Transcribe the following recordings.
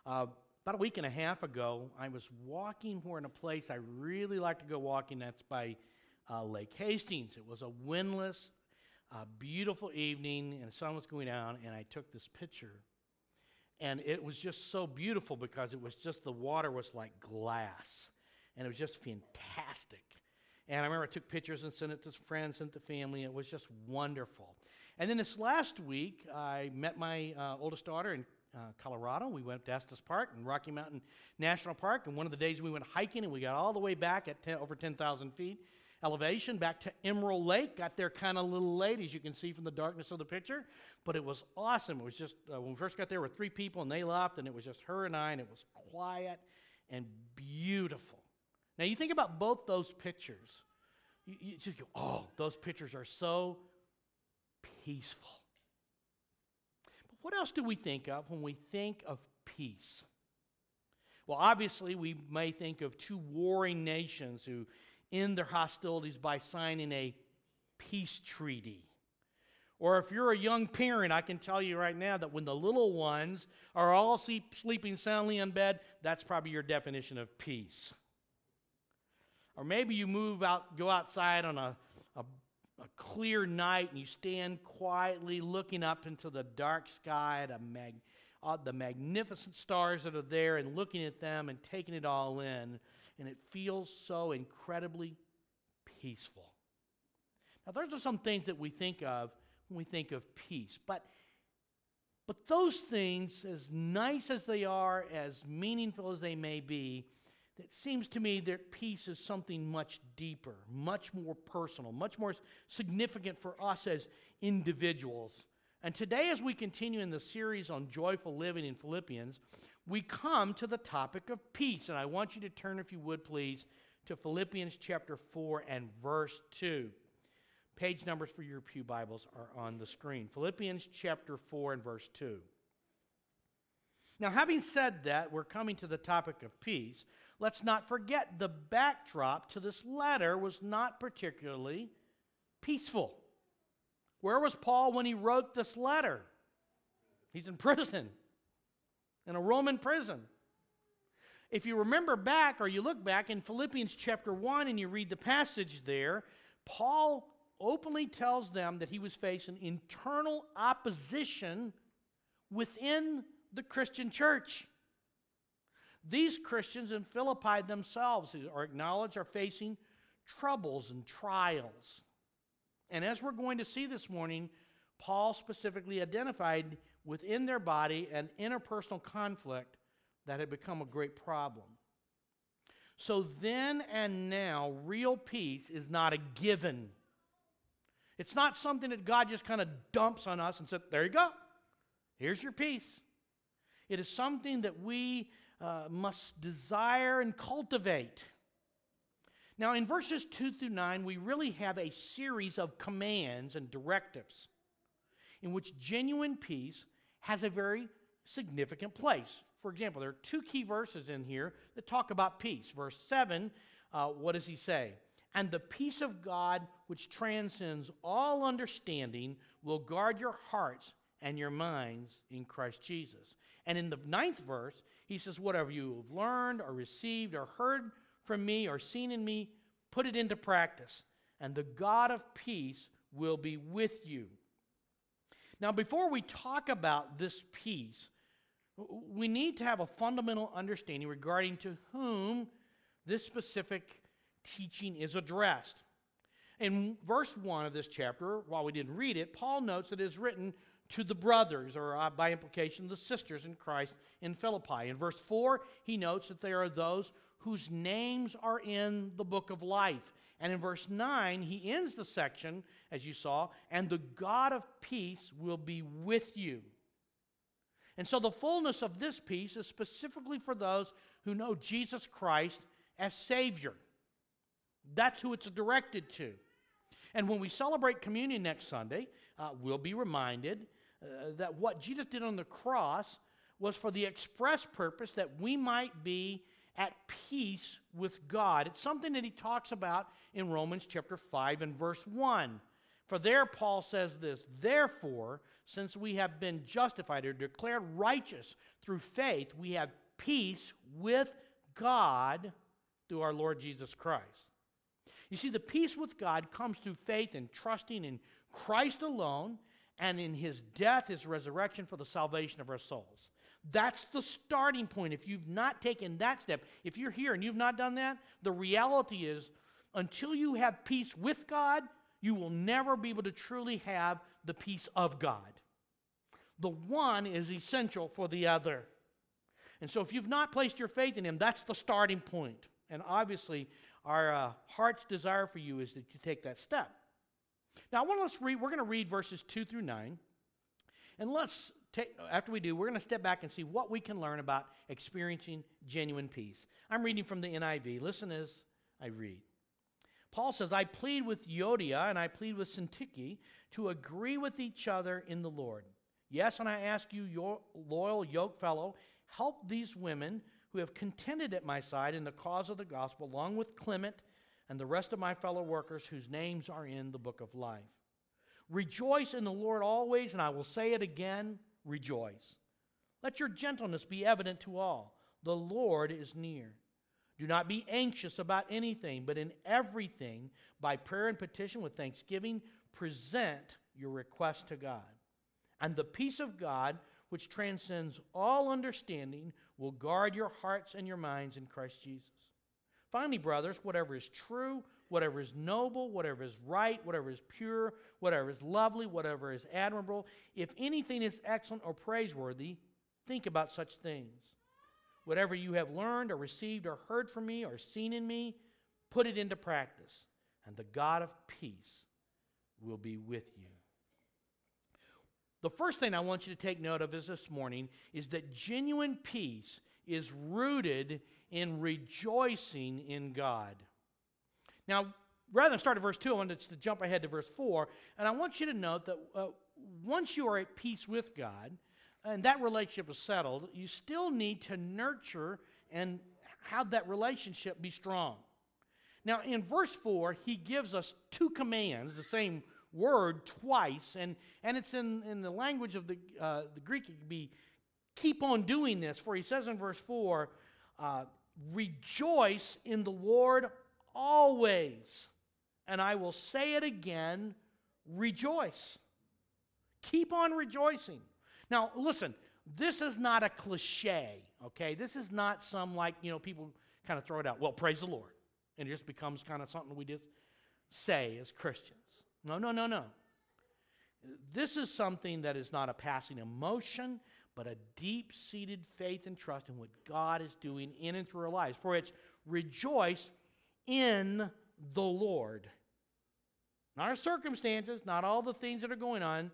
About a week and a half ago, I was walking here in a place I really like to go walking. That's by Lake Hastings. It was a windless, beautiful evening, and the sun was going down, and I took this picture. And it was just so beautiful because it was just, the water was like glass, and it was just fantastic. And I remember I took pictures and sent it to friends, sent it to family. It was just wonderful. And then this last week, I met my oldest daughter in Colorado. We went to Estes Park and Rocky Mountain National Park, and one of the days we went hiking, and we got all the way back at over 10,000 feet elevation, back to Emerald Lake. Got there kind of a little late, as you can see from the darkness of the picture, but it was awesome. It was just, when we first got there, there were 3 people, and they left, and it was just her and I, and it was quiet and beautiful. Now, you think about both those pictures. You just go, oh, those pictures are so peaceful. But what else do we think of when we think of peace? Well, obviously, we may think of 2 warring nations who end their hostilities by signing a peace treaty. Or if you're a young parent, I can tell you right now that when the little ones are all sleeping soundly in bed, that's probably your definition of peace. Or maybe you go outside on a clear night and you stand quietly looking up into the dark sky at the magnificent stars that are there and looking at them and taking it all in. And it feels so incredibly peaceful. Now, those are some things that we think of when we think of peace. But those things, as nice as they are, as meaningful as they may be, it seems to me that peace is something much deeper, much more personal, much more significant for us as individuals. And today, as we continue in the series on joyful living in Philippians, we come to the topic of peace. And I want you to turn, if you would please, to Philippians chapter 4 and verse 2. Page numbers for your pew Bibles are on the screen. Philippians chapter 4 and verse 2. Now, having said that, we're coming to the topic of peace. Let's not forget the backdrop to this letter was not particularly peaceful. Where was Paul when he wrote this letter? He's in prison, in a Roman prison. If you remember back, or you look back in Philippians chapter 1 and you read the passage there, Paul openly tells them that he was facing internal opposition within the Christian church. These Christians in Philippi themselves, who are acknowledged, are facing troubles and trials. And as we're going to see this morning, Paul specifically identified within their body an interpersonal conflict that had become a great problem. So then and now, real peace is not a given. It's not something that God just kind of dumps on us and said, there you go, here's your peace. It is something that we must desire and cultivate. Now, in verses 2 through 9, we really have a series of commands and directives in which genuine peace has a very significant place. For example, there are 2 key verses in here that talk about peace. Verse 7, what does he say? And the peace of God, which transcends all understanding, will guard your hearts and your minds in Christ Jesus. And in the 9th verse, he says, whatever you have learned or received or heard from me or seen in me, put it into practice, and the God of peace will be with you. Now, before we talk about this peace, we need to have a fundamental understanding regarding to whom this specific teaching is addressed. In verse 1 of this chapter, while we didn't read it, Paul notes that it is written to the brothers, or by implication, the sisters in Christ in Philippi. In verse 4, he notes that there are those whose names are in the book of life. And in verse 9, he ends the section, as you saw, and the God of peace will be with you. And so the fullness of this peace is specifically for those who know Jesus Christ as Savior. That's who it's directed to. And when we celebrate communion next Sunday, we'll be reminded that what Jesus did on the cross was for the express purpose that we might be at peace with God. It's something that he talks about in Romans chapter 5 and verse 1, For there Paul says this, therefore, since we have been justified or declared righteous through faith, we have peace with God through our Lord Jesus Christ. You see, the peace with God comes through faith and trusting in Christ alone and in His death, His resurrection for the salvation of our souls. That's the starting point. If you've not taken that step, if you're here and you've not done that, the reality is until you have peace with God, you will never be able to truly have the peace of God. The one is essential for the other. And so if you've not placed your faith in Him, that's the starting point. And obviously, our heart's desire for you is that you take that step. Now, we're going to read verses 2 through 9. And after we do, we're going to step back and see what we can learn about experiencing genuine peace. I'm reading from the NIV. Listen as I read. Paul says, I plead with Euodia and I plead with Syntyche to agree with each other in the Lord. Yes, and I ask you, your loyal yoke fellow, help these women who have contended at my side in the cause of the gospel, along with Clement and the rest of my fellow workers whose names are in the book of life. Rejoice in the Lord always, and I will say it again, rejoice. Let your gentleness be evident to all. The Lord is near. Do not be anxious about anything, but in everything, by prayer and petition with thanksgiving, present your request to God. And the peace of God, which transcends all understanding, will guard your hearts and your minds in Christ Jesus. Finally, brothers, whatever is true, whatever is noble, whatever is right, whatever is pure, whatever is lovely, whatever is admirable, if anything is excellent or praiseworthy, think about such things. Whatever you have learned or received or heard from me or seen in me, put it into practice, and the God of peace will be with you. The first thing I want you to take note of this morning is that genuine peace is rooted in rejoicing in God. Now, rather than start at verse 2, I wanted to jump ahead to verse 4, and I want you to note that once you are at peace with God, and that relationship is settled, you still need to nurture and have that relationship be strong. Now, in verse 4, he gives us two commands, the same word twice, and it's in the language of the Greek, it could be keep on doing this, for he says in verse 4, rejoice in the Lord always. And I will say it again, rejoice. Keep on rejoicing. Now, listen, this is not a cliche, okay? This is not some people kind of throw it out. Well, praise the Lord. And it just becomes kind of something we just say as Christians. No. This is something that is not a passing emotion, but a deep-seated faith and trust in what God is doing in and through our lives. For it's rejoice in the Lord. Not our circumstances, not all the things that are going on,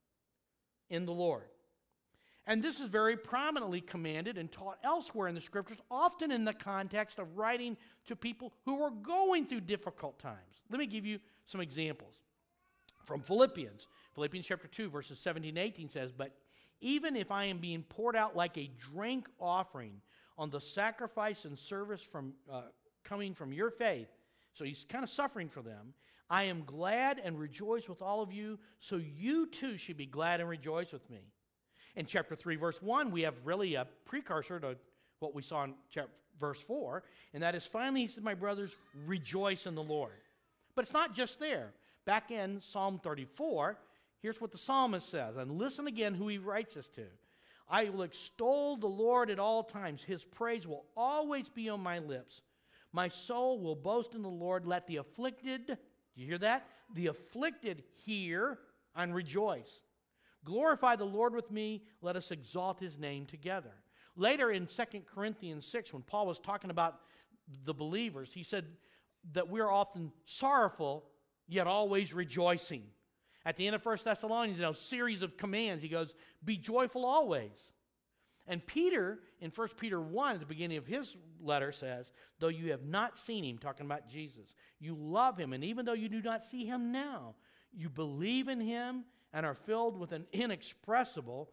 in the Lord. And this is very prominently commanded and taught elsewhere in the Scriptures, often in the context of writing to people who are going through difficult times. Let me give you some examples. From Philippians. Philippians chapter 2, verses 17 and 18 says, but even if I am being poured out like a drink offering on the sacrifice and service coming from your faith, so he's kind of suffering for them, I am glad and rejoice with all of you, so you too should be glad and rejoice with me. In chapter 3, verse 1, we have really a precursor to what we saw in verse 4, and that is finally, he said, my brothers, rejoice in the Lord. But it's not just there. Back in Psalm 34, here's what the psalmist says, and listen again who he writes this to. I will extol the Lord at all times. His praise will always be on my lips. My soul will boast in the Lord. Let the afflicted, do you hear that? The afflicted hear and rejoice. Glorify the Lord with me. Let us exalt his name together. Later in 2 Corinthians 6, when Paul was talking about the believers, he said that we're often sorrowful, yet always rejoicing. At the end of 1 Thessalonians, a series of commands, he goes, be joyful always. And Peter, in 1 Peter 1, at the beginning of his letter, says, though you have not seen him, talking about Jesus, you love him, and even though you do not see him now, you believe in him and are filled with an inexpressible,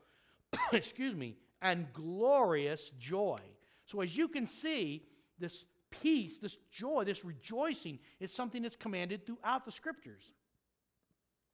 and glorious joy. So as you can see, this peace, this joy, this rejoicing is something that's commanded throughout the Scriptures.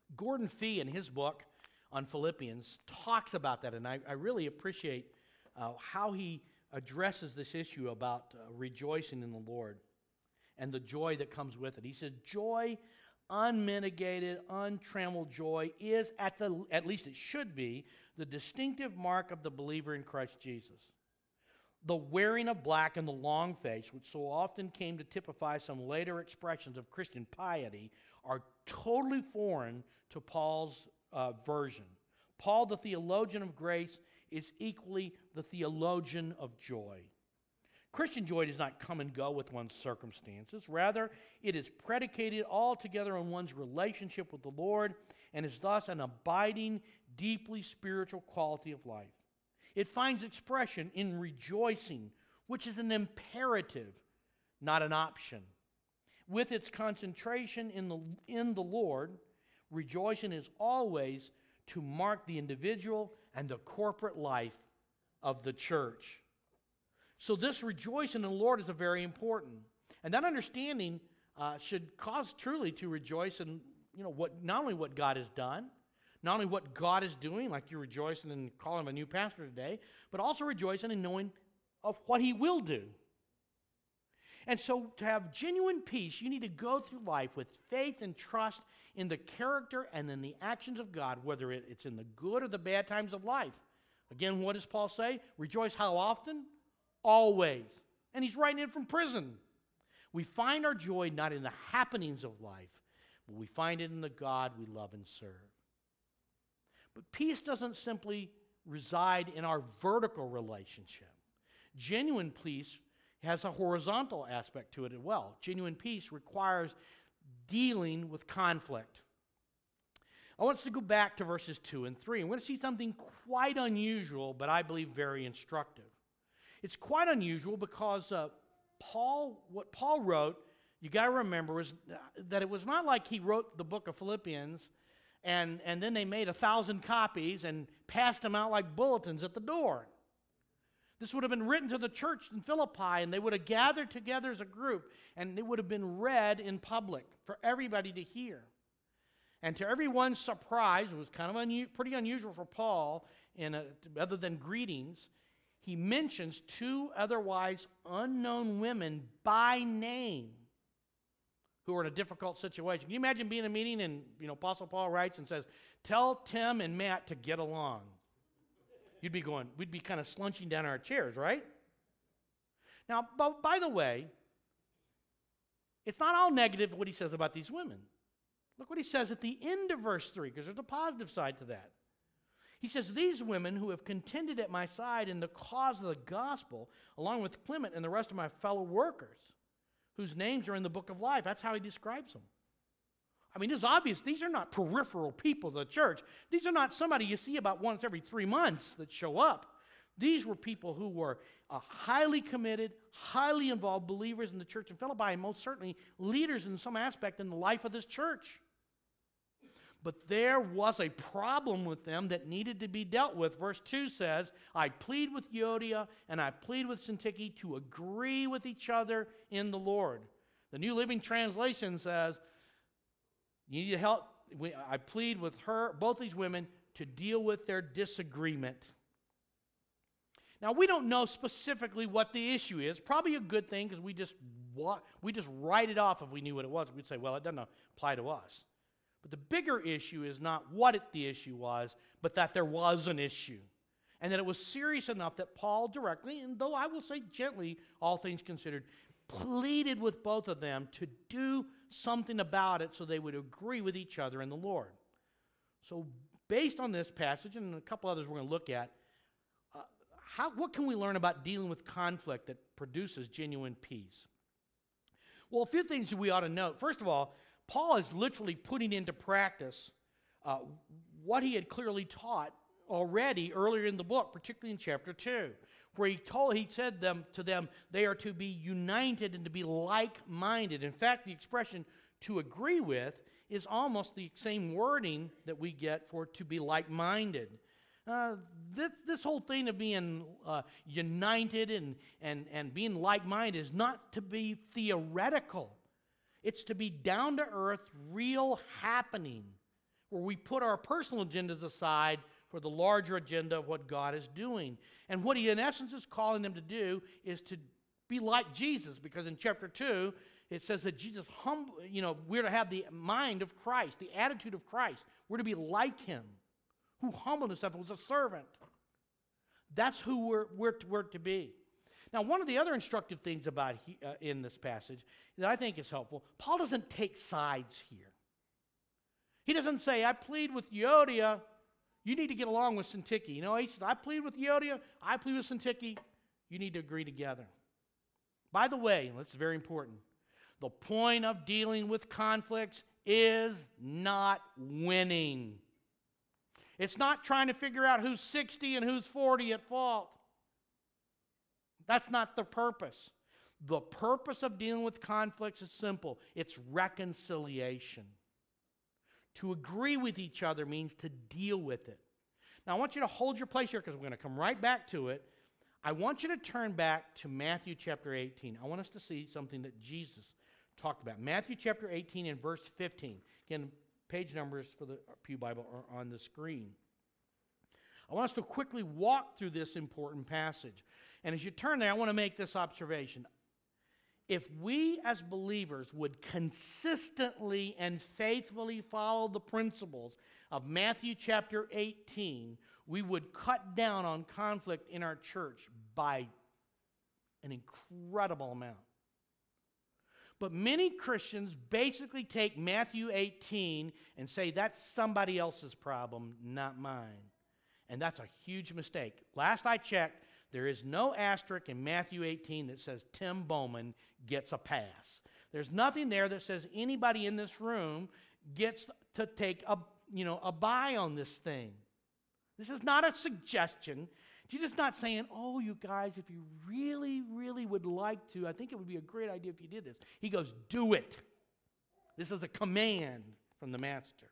Gordon Fee, in his book on Philippians, talks about that, and I really appreciate how he addresses this issue about rejoicing in the Lord and the joy that comes with it. He says, joy, unmitigated, untrammeled joy, is, at least it should be, the distinctive mark of the believer in Christ Jesus. The wearing of black and the long face, which so often came to typify some later expressions of Christian piety, are totally foreign to Paul's version. Paul, the theologian of grace, is equally the theologian of joy. Christian joy does not come and go with one's circumstances. Rather, it is predicated altogether on one's relationship with the Lord and is thus an abiding, deeply spiritual quality of life. It finds expression in rejoicing, which is an imperative, not an option. With its concentration in the Lord, rejoicing is always to mark the individual and the corporate life of the church. So this rejoicing in the Lord is very important. And that understanding should cause truly to rejoice in not only what God has done, not only what God is doing, like you're rejoicing in calling him a new pastor today, but also rejoicing in knowing of what he will do. And so to have genuine peace, you need to go through life with faith and trust in the character and in the actions of God, whether it's in the good or the bad times of life. Again, what does Paul say? Rejoice how often? Always. And he's writing it from prison. We find our joy not in the happenings of life, but we find it in the God we love and serve. But peace doesn't simply reside in our vertical relationship. Genuine peace has a horizontal aspect to it as well. Genuine peace requires dealing with conflict. I want us to go back to verses 2 and 3. And we're going to see something quite unusual, but I believe very instructive. It's quite unusual because what Paul wrote, you got to remember, was that it was not like he wrote the book of Philippians and then they made 1,000 copies and passed them out like bulletins at the door. This would have been written to the church in Philippi, and they would have gathered together as a group, and it would have been read in public for everybody to hear. And to everyone's surprise, it was kind of pretty unusual for Paul, other than greetings, he mentions two otherwise unknown women by name who are in a difficult situation. Can you imagine being in a meeting and Apostle Paul writes and says, "Tell Tim and Matt to get along." We'd be kind of slunching down our chairs, right? Now, by the way, it's not all negative what he says about these women. Look what he says at the end of verse 3, because there's a positive side to that. He says, "These women who have contended at my side in the cause of the gospel, along with Clement and the rest of my fellow workers, whose names are in the book of life." That's how he describes them. I mean, it's obvious these are not peripheral people of the church. These are not somebody you see about once every 3 months that show up. These were people who were highly committed, highly involved believers in the church in Philippi, and most certainly leaders in some aspect in the life of this church. But there was a problem with them that needed to be dealt with. Verse 2 says, "I plead with Euodia and I plead with Syntyche to agree with each other in the Lord." The New Living Translation says, "You need help. I plead with both these women, to deal with their disagreement." Now, we don't know specifically what the issue is. Probably a good thing, because we just write it off if we knew what it was. We'd say, well, it doesn't apply to us. But the bigger issue is not what the issue was, but that there was an issue. And that it was serious enough that Paul directly, and though I will say gently, all things considered, pleaded with both of them to do something about it so they would agree with each other in the Lord. So based on this passage and a couple others we're going to look at, what can we learn about dealing with conflict that produces genuine peace? Well, a few things we ought to note. First of all, Paul is literally putting into practice what he had clearly taught already earlier in the book, particularly in chapter 2, where he said to them they are to be united and to be like-minded. In fact, the expression "to agree with" is almost the same wording that we get for "to be like-minded." This whole thing of being united and being like-minded is not to be theoretical. It's to be down-to-earth, real happening where we put our personal agendas aside for the larger agenda of what God is doing. And what he, in essence, is calling them to do is to be like Jesus, because in chapter 2, it says that Jesus, we're to have the mind of Christ, the attitude of Christ. We're to be like him, who humbled himself and was a servant. That's who we're to be. Now, one of the other instructive things about in this passage that I think is helpful, Paul doesn't take sides here. He doesn't say, I plead with Euodia, you need to get along with Syntyche. He says, I plead with Euodia, I plead with Syntyche, you need to agree together. By the way, and that's very important, the point of dealing with conflicts is not winning. It's not trying to figure out who's 60 and who's 40 at fault. That's not the purpose. The purpose of dealing with conflicts is simple. It's reconciliation. To agree with each other means to deal with it. Now, I want you to hold your place here because we're going to come right back to it. I want you to turn back to Matthew chapter 18. I want us to see something that Jesus talked about. Matthew chapter 18 and verse 15. Again, page numbers for the Pew Bible are on the screen. I want us to quickly walk through this important passage. And as you turn there, I want to make this observation. If we as believers would consistently and faithfully follow the principles of Matthew chapter 18, we would cut down on conflict in our church by an incredible amount. But many Christians basically take Matthew 18 and say that's somebody else's problem, not mine. And that's a huge mistake. Last I checked, there is no asterisk in Matthew 18 that says Tim Bowman gets a pass. There's nothing there that says anybody in this room gets to take a bye on this thing. This is not a suggestion. Jesus is not saying, oh, you guys, if you really, really would like to, I think it would be a great idea if you did this. He goes, do it. This is a command from the Master.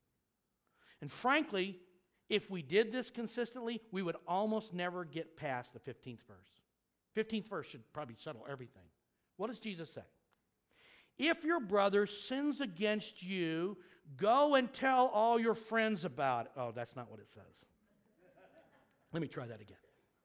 And frankly, if we did this consistently, we would almost never get past the 15th verse. 15th verse should probably settle everything. What does Jesus say? If your brother sins against you, go and tell all your friends about it. Oh, that's not what it says. Let me try that again.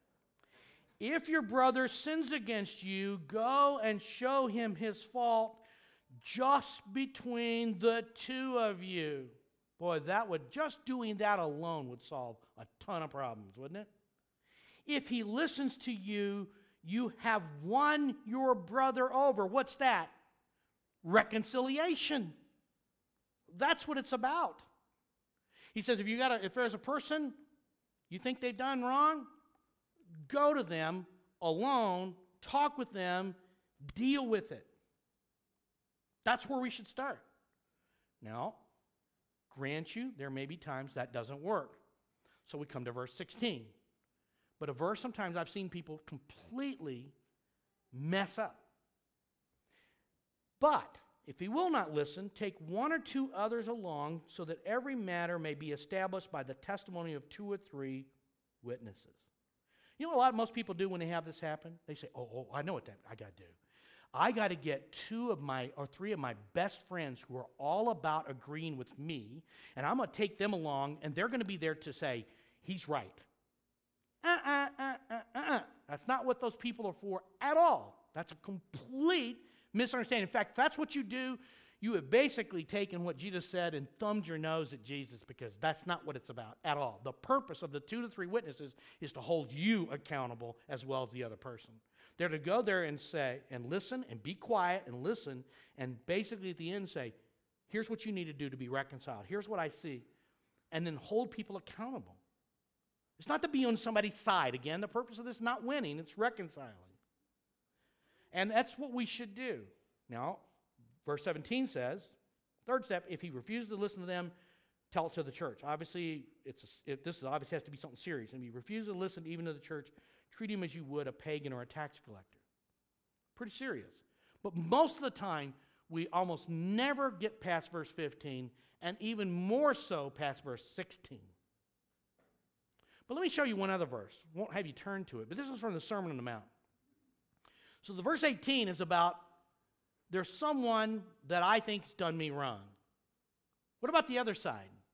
If your brother sins against you, go and show him his fault just between the two of you. Boy, just doing that alone would solve a ton of problems, wouldn't it? If he listens to you, you have won your brother over. What's that? Reconciliation. That's what it's about. He says if there's a person you think they've done wrong, go to them alone, talk with them, deal with it. That's where we should start. Now, grant you, there may be times that doesn't work. So we come to verse 16. But a verse sometimes I've seen people completely mess up. But if he will not listen, take one or two others along so that every matter may be established by the testimony of 2 or 3 witnesses. You know what most people do when they have this happen? They say, oh, I know what I got to do. I got to get 2 or 3 of my best friends who are all about agreeing with me, and I'm going to take them along, and they're going to be there to say, he's right. That's not what those people are for at all. That's a complete misunderstanding. In fact, that's what you do. You have basically taken what Jesus said and thumbed your nose at Jesus, because that's not what it's about at all. The purpose of the 2 to 3 witnesses is to hold you accountable as well as the other person. They're to go there and say, and listen, and be quiet, and listen, and basically at the end say, here's what you need to do to be reconciled. Here's what I see. And then hold people accountable. It's not to be on somebody's side. Again, the purpose of this is not winning, it's reconciling. And that's what we should do. Now, verse 17 says, third step, if he refuses to listen to them, tell it to the church. Obviously, this obviously has to be something serious. And if he refuses to listen even to the church, treat him as you would a pagan or a tax collector. Pretty serious. But most of the time, we almost never get past verse 15, and even more so past verse 16. But let me show you one other verse. I won't have you turn to it, but this is from the Sermon on the Mount. So the verse 18 is about, there's someone that I think's done me wrong. What about the other side?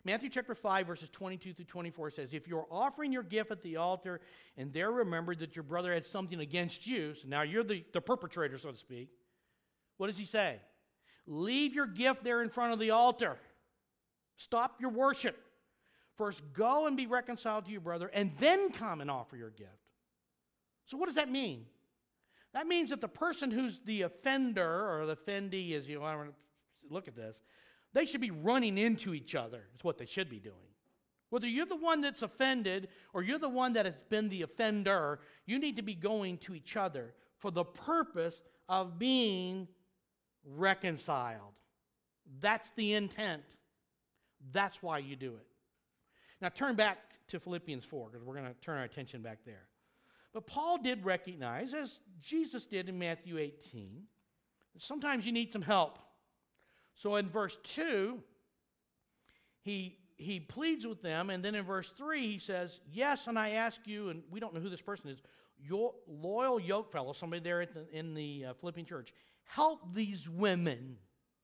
Matthew chapter 5, verses 22 through 24 says, if you're offering your gift at the altar and there remembered that your brother had something against you, so now you're the perpetrator, so to speak, what does he say? Leave your gift there in front of the altar. Stop your worship. First, go and be reconciled to your brother, and then come and offer your gift. So what does that mean? That means that the person who's the offender, or the offendee, as you want to look at this, they should be running into each other. Is what they should be doing. Whether you're the one that's offended, or you're the one that has been the offender, you need to be going to each other for the purpose of being reconciled. That's the intent. That's why you do it. Now turn back to Philippians 4, because we're going to turn our attention back there. But Paul did recognize, as Jesus did in Matthew 18, that sometimes you need some help. So in verse 2, he pleads with them, and then in verse 3 he says, yes, and I ask you, and we don't know who this person is, your loyal yoke fellow, somebody there in the Philippian church, help these women.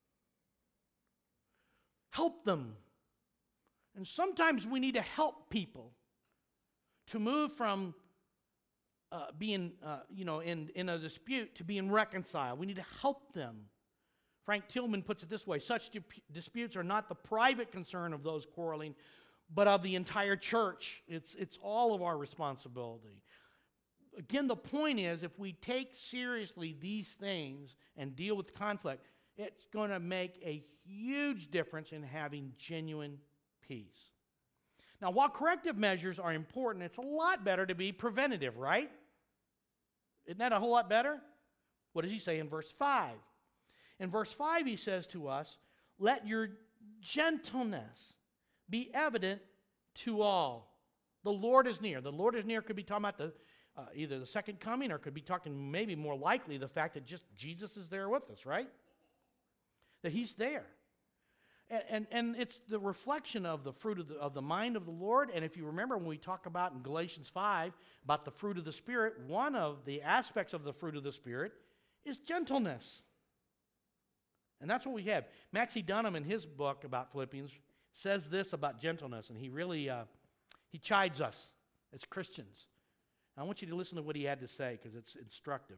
Help them. And sometimes we need to help people to move from being, in a dispute to being reconciled. We need to help them. Frank Tillman puts it this way: such disputes are not the private concern of those quarreling, but of the entire church. It's all of our responsibility. Again, the point is, if we take seriously these things and deal with conflict, it's going to make a huge difference in having genuine peace. Now, while corrective measures are important, it's a lot better to be preventative, right? Isn't that a whole lot better? What does he say in verse 5? In verse 5, he says to us, let your gentleness be evident to all. The Lord is near. The Lord is near could be talking about either the second coming, or could be talking maybe more likely the fact that just Jesus is there with us, right? That he's there. And it's the reflection of the fruit of the mind of the Lord. And if you remember when we talk about in Galatians 5 about the fruit of the Spirit, one of the aspects of the fruit of the Spirit is gentleness. And that's what we have. Maxie Dunham, in his book about Philippians, says this about gentleness, and he really he chides us as Christians. I want you to listen to what he had to say, because it's instructive.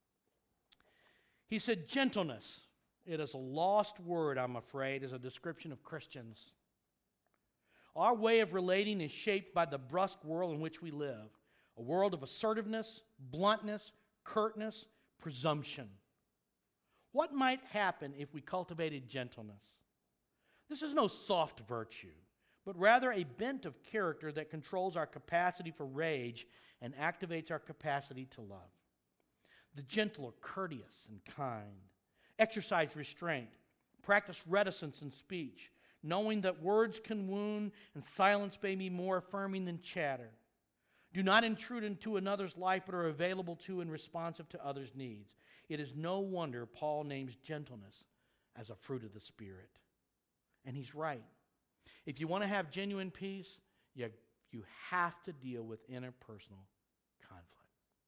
He said, gentleness, it is a lost word, I'm afraid, as a description of Christians. Our way of relating is shaped by the brusque world in which we live, a world of assertiveness, bluntness, curtness, presumption. What might happen if we cultivated gentleness? This is no soft virtue, but rather a bent of character that controls our capacity for rage and activates our capacity to love. The gentle are courteous and kind. Exercise restraint. Practice reticence in speech, knowing that words can wound and silence may be more affirming than chatter. Do not intrude into another's life, but are available to and responsive to others' needs. It is no wonder Paul names gentleness as a fruit of the Spirit. And he's right. If you want to have genuine peace, you have to deal with interpersonal conflict.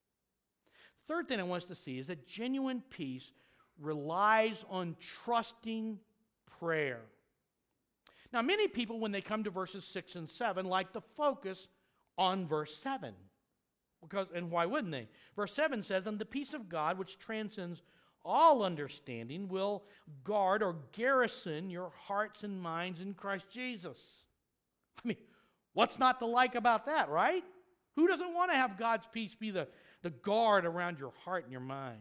Third thing I want us to see is that genuine peace relies on trusting prayer. Now, many people, when they come to verses 6 and 7, like to focus on verse 7. And why wouldn't they? Verse 7 says, and the peace of God, which transcends all understanding, will guard or garrison your hearts and minds in Christ Jesus. I mean, what's not to like about that, right? Who doesn't want to have God's peace be the guard around your heart and your mind?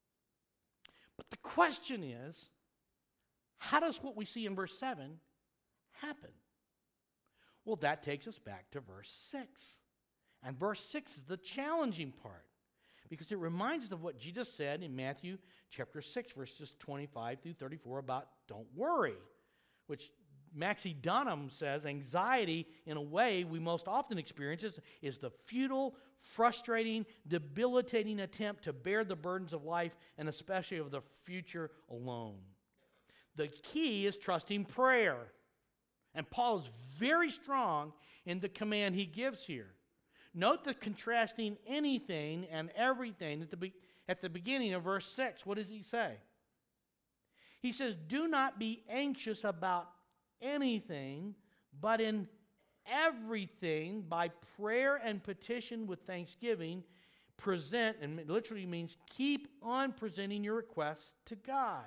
But the question is, how does what we see in verse 7 happen? Well, that takes us back to verse 6. And verse 6 is the challenging part, because it reminds us of what Jesus said in Matthew chapter 6, verses 25 through 34 about don't worry, which Maxie Dunham says anxiety, in a way we most often experience, is the futile, frustrating, debilitating attempt to bear the burdens of life, and especially of the future, alone. The key is trusting prayer. And Paul is very strong in the command he gives here. Note the contrasting anything and everything at the beginning of verse 6. What does he say? He says, do not be anxious about anything, but in everything by prayer and petition with thanksgiving, present, and it literally means keep on presenting your requests to God.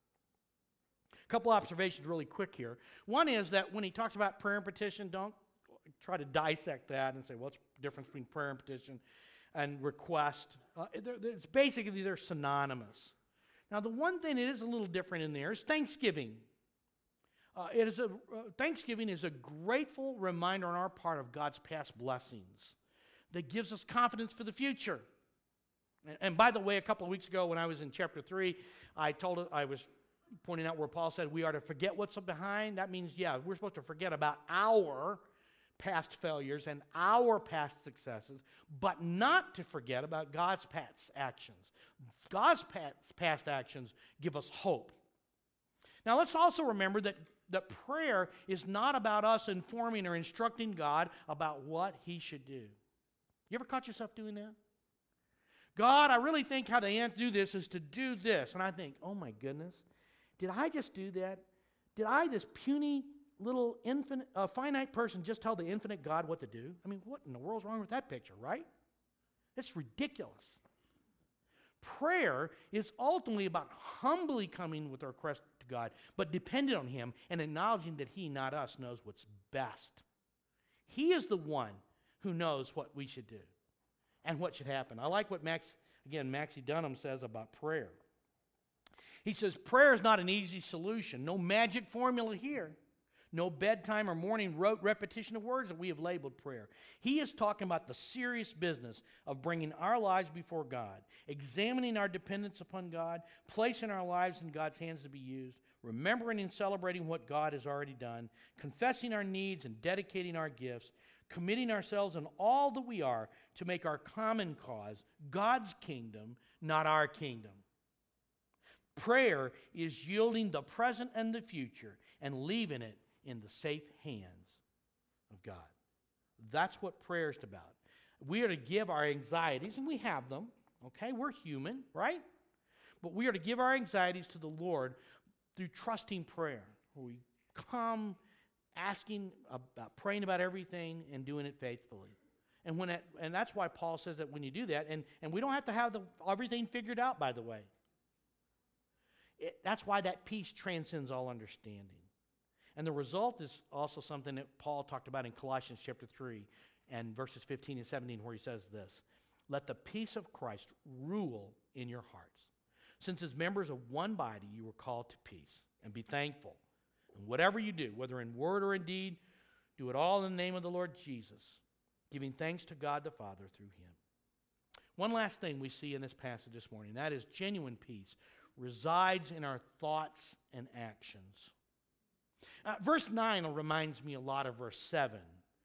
A couple observations really quick here. One is that when he talks about prayer and petition, don't try to dissect that and say, what's the difference between prayer and petition and request? It's basically, they're synonymous. Now, the one thing that is a little different in there is thanksgiving. Thanksgiving is a grateful reminder on our part of God's past blessings that gives us confidence for the future. And by the way, a couple of weeks ago when I was in chapter 3, I was pointing out where Paul said we are to forget what's behind. That means, we're supposed to forget about our past failures and our past successes, but not to forget about God's past actions. God's past actions give us hope. Now, let's also remember that prayer is not about us informing or instructing God about what He should do. You ever caught yourself doing that? God, I really think how the ant do this is to do this. And I think, oh my goodness, did I just do that? Did I, this puny little finite person, just tell the infinite God what to do? I mean, what in the world's wrong with that picture, right? It's ridiculous. Prayer is ultimately about humbly coming with our request to God, but dependent on Him and acknowledging that He, not us, knows what's best. He is the one who knows what we should do and what should happen. I like what Maxie Dunham says about prayer. He says, prayer is not an easy solution. No magic formula here. No bedtime or morning rote repetition of words that we have labeled prayer. He is talking about the serious business of bringing our lives before God, examining our dependence upon God, placing our lives in God's hands to be used, remembering and celebrating what God has already done, confessing our needs and dedicating our gifts, committing ourselves and all that we are to make our common cause God's kingdom, not our kingdom. Prayer is yielding the present and the future and leaving it in the safe hands of God. That's what prayer is about. We are to give our anxieties, and we have them, okay? We're human, right? But we are to give our anxieties to the Lord through trusting prayer, where we come asking about, praying about everything and doing it faithfully. And that's why Paul says that when you do that, and we don't have to have everything figured out, by the way. That's why that peace transcends all understanding. And the result is also something that Paul talked about in Colossians chapter 3 and verses 15 and 17, where he says this: let the peace of Christ rule in your hearts. Since as members of one body you were called to peace, and be thankful. And whatever you do, whether in word or in deed, do it all in the name of the Lord Jesus, giving thanks to God the Father through Him. One last thing we see in this passage this morning, that is genuine peace resides in our thoughts and actions. Verse 9 reminds me a lot of verse 7,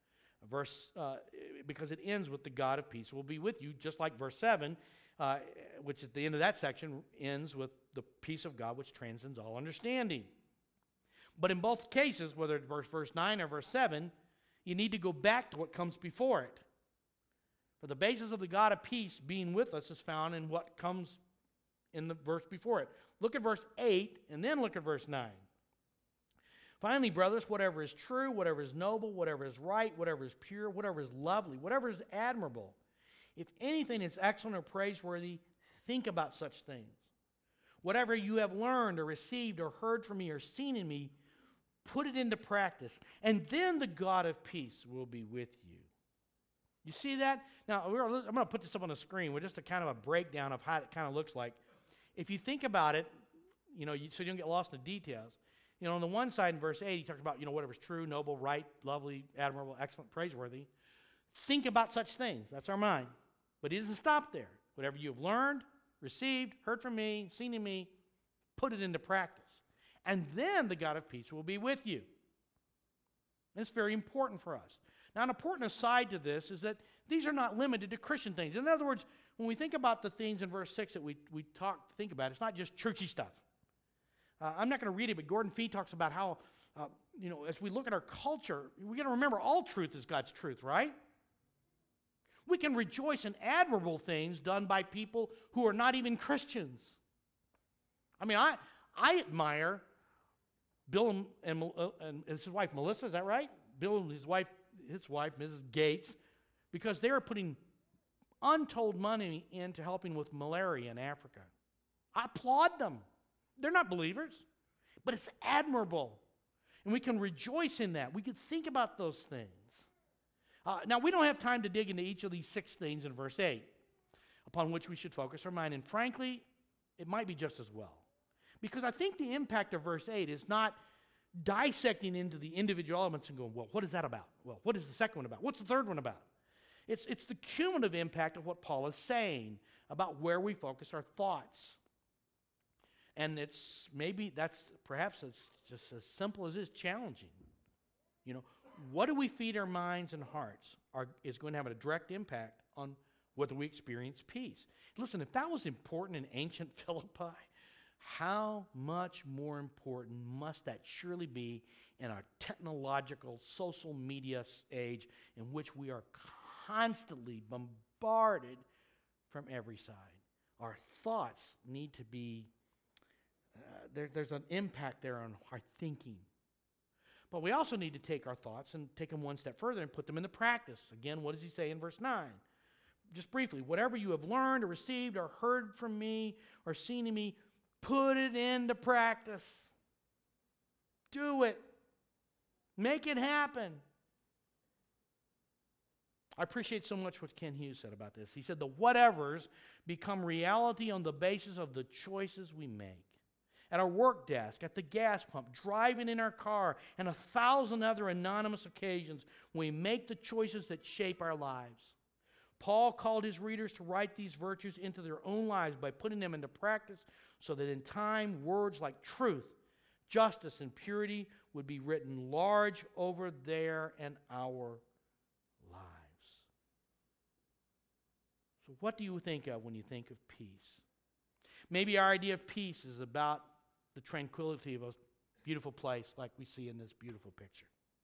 because it ends with the God of peace will be with you, just like verse 7, which at the end of that section ends with the peace of God which transcends all understanding. But in both cases, whether it's verse 9 or verse 7, you need to go back to what comes before it. For the basis of the God of peace being with us is found in what comes in the verse before it. Look at verse 8 and then look at verse 9. Finally, brothers, whatever is true, whatever is noble, whatever is right, whatever is pure, whatever is lovely, whatever is admirable, if anything is excellent or praiseworthy, think about such things. Whatever you have learned or received or heard from me or seen in me, put it into practice, and then the God of peace will be with you. You see that? Now, I'm going to put this up on the screen with just a kind of a breakdown of how it kind of looks like. If you think about it, so you don't get lost in the details. On the one side in verse 8, he talks about, whatever's true, noble, right, lovely, admirable, excellent, praiseworthy. Think about such things. That's our mind. But he doesn't stop there. Whatever you have learned, received, heard from me, seen in me, put it into practice. And then the God of peace will be with you. And it's very important for us. Now, an important aside to this is that these are not limited to Christian things. In other words, when we think about the things in verse 6 that we think about, it's not just churchy stuff. I'm not going to read it, but Gordon Fee talks about how, as we look at our culture, we got to remember all truth is God's truth, right? We can rejoice in admirable things done by people who are not even Christians. I mean, I admire Bill and his wife Melissa, is that right? Bill and his wife, Mrs. Gates, because they are putting untold money into helping with malaria in Africa. I applaud them. They're not believers, but it's admirable. And we can rejoice in that. We can think about those things. Now, we don't have time to dig into each of these 6 things in verse 8, upon which we should focus our mind. And frankly, it might be just as well. Because I think the impact of verse 8 is not dissecting into the individual elements and going, well, what is that about? Well, what is the second one about? What's the third one about? It's the cumulative impact of what Paul is saying about where we focus our thoughts. And perhaps it's just as simple as it is challenging. You know, what do we feed our minds and hearts is going to have a direct impact on whether we experience peace. Listen, if that was important in ancient Philippi, how much more important must that surely be in our technological, social media age in which we are constantly bombarded from every side? Our thoughts need to be, there's an impact there on our thinking. But we also need to take our thoughts and take them one step further and put them into practice. Again, what does he say in verse 9? Just briefly, whatever you have learned or received or heard from me or seen in me, put it into practice. Do it. Make it happen. I appreciate so much what Ken Hughes said about this. He said the whatevers become reality on the basis of the choices we make. At our work desk, at the gas pump, driving in our car, and 1,000 other anonymous occasions, we make the choices that shape our lives. Paul called his readers to write these virtues into their own lives by putting them into practice so that in time, words like truth, justice, and purity would be written large over their and our lives. So what do you think of when you think of peace? Maybe our idea of peace is about the tranquility of a beautiful place like we see in this beautiful picture.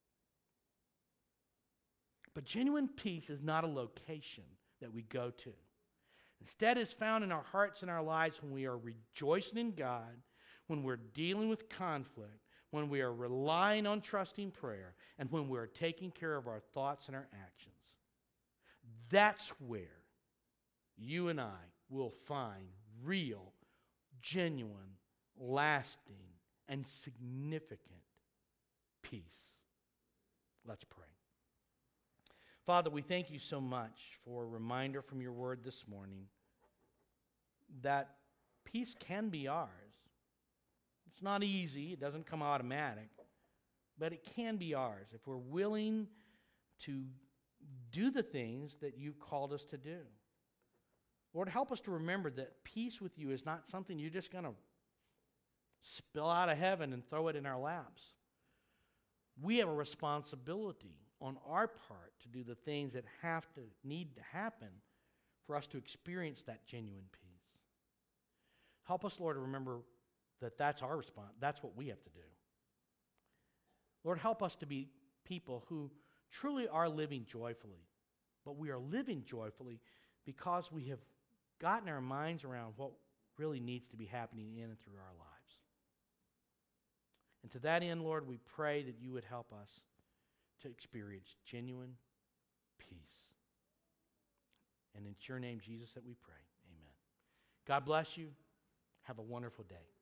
But genuine peace is not a location that we go to. Instead, it's found in our hearts and our lives when we are rejoicing in God, when we're dealing with conflict, when we are relying on trusting prayer, and when we're taking care of our thoughts and our actions. That's where you and I will find real, genuine, lasting, and significant peace. Let's pray. Father, we thank you so much for a reminder from your word this morning that peace can be ours. It's not easy. It doesn't come automatic. But it can be ours if we're willing to do the things that you've called us to do. Lord, help us to remember that peace with you is not something you're just going to spill out of heaven and throw it in our laps. We have a responsibility on our part to do the things that need to happen for us to experience that genuine peace. Help us, Lord, to remember that that's our response. That's what we have to do. Lord, help us to be people who truly are living joyfully, but we are living joyfully because we have gotten our minds around what really needs to be happening in and through our lives. And to that end, Lord, we pray that you would help us to experience genuine peace. And it's your name, Jesus, that we pray. Amen. God bless you. Have a wonderful day.